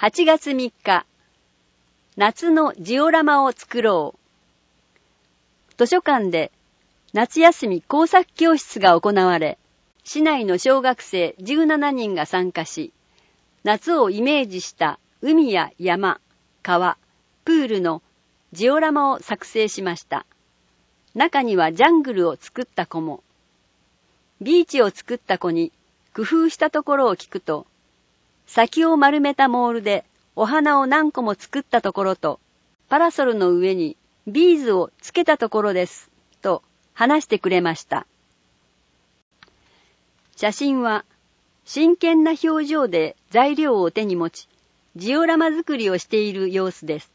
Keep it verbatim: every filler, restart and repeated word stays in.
はちがつみっか、夏のジオラマを作ろう。図書館で夏休み工作教室が行われ、市内の小学生じゅうななにんが参加し、夏をイメージした海や山、川、プールのジオラマを作成しました。中にはジャングルを作った子も。ビーチを作った子に工夫したところを聞くと、先を丸めたモールでお花を何個も作ったところと、パラソルの上にビーズをつけたところです、と話してくれました。写真は真剣な表情で材料を手に持ち、ジオラマ作りをしている様子です。